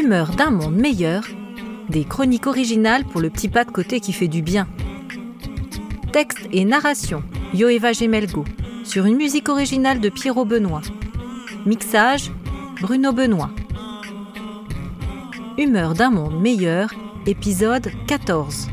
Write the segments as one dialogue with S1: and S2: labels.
S1: Humeur d'un monde meilleur, des chroniques originales pour le petit pas de côté qui fait du bien. Texte et narration, Yoeva Gemelgo, sur une musique originale de Pierrot Benoît. Mixage, Bruno Benoît. Humeur d'un monde meilleur, épisode 14.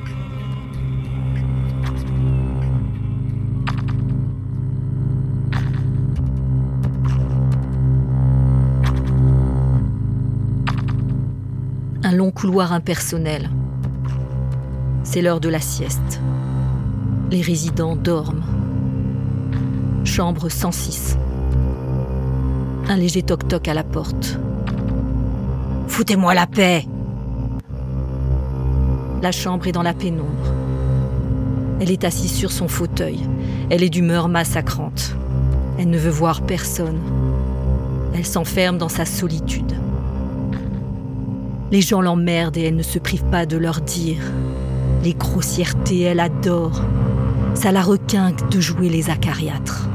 S1: Un long couloir impersonnel. C'est l'heure de la sieste. Les résidents dorment. Chambre 106. Un léger toc-toc à la porte. « Foutez-moi la paix !» La chambre est dans la pénombre. Elle est assise sur son fauteuil. Elle est d'humeur massacrante. Elle ne veut voir personne. Elle s'enferme dans sa solitude. Les gens l'emmerdent et elle ne se prive pas de leur dire. Les grossièretés, elle adore. Ça la requinque de jouer les acariâtres.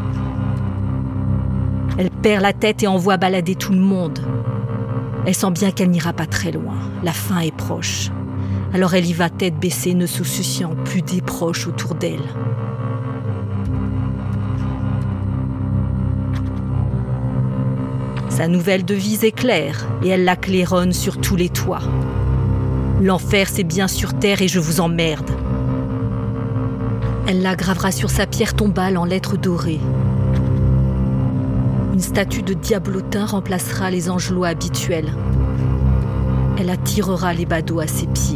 S1: Elle perd la tête et envoie balader tout le monde. Elle sent bien qu'elle n'ira pas très loin. La fin est proche. Alors elle y va tête baissée, ne se souciant plus des proches autour d'elle. Sa nouvelle devise est claire et elle la claironne sur tous les toits. L'enfer, c'est bien sur terre et je vous emmerde. Elle la gravera sur sa pierre tombale en lettres dorées. Une statue de diablotin remplacera les angelots habituels. Elle attirera les badauds à ses pieds.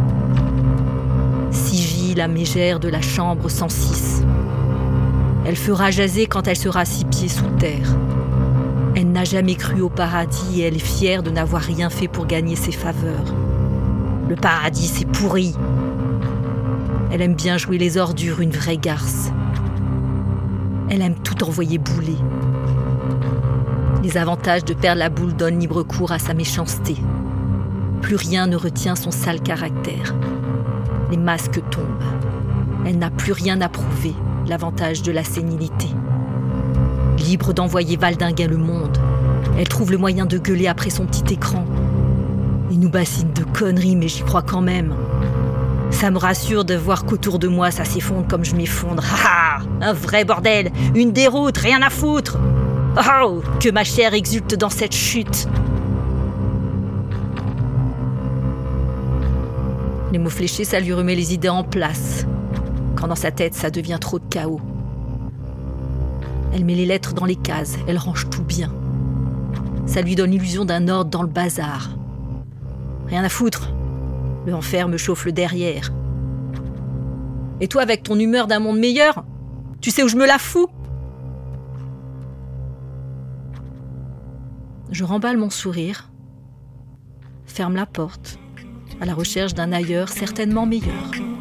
S1: Si vit la mégère de la chambre 106. Elle fera jaser quand elle sera 6 pieds sous terre. Elle n'a jamais cru au paradis et elle est fière de n'avoir rien fait pour gagner ses faveurs. Le paradis, c'est pourri. Elle aime bien jouer les ordures, une vraie garce. Elle aime tout envoyer bouler. Les avantages de perdre la boule donnent libre cours à sa méchanceté. Plus rien ne retient son sale caractère. Les masques tombent. Elle n'a plus rien à prouver, l'avantage de la sénilité. Libre d'envoyer valdinguer le monde, elle trouve le moyen de gueuler après son petit écran. Il nous bassine de conneries, mais j'y crois quand même. Ça me rassure de voir qu'autour de moi, ça s'effondre comme je m'effondre. Ah, un vrai bordel, une déroute, rien à foutre. Oh, que ma chair exulte dans cette chute. Les mots fléchés, ça lui remet les idées en place. Quand dans sa tête, ça devient trop de chaos. Elle met les lettres dans les cases, elle range tout bien. Ça lui donne l'illusion d'un ordre dans le bazar. Rien à foutre. Le enfer me chauffe le derrière. Et toi, avec ton humeur d'un monde meilleur, tu sais où je me la fous ? Je remballe mon sourire, ferme la porte, à la recherche d'un ailleurs certainement meilleur.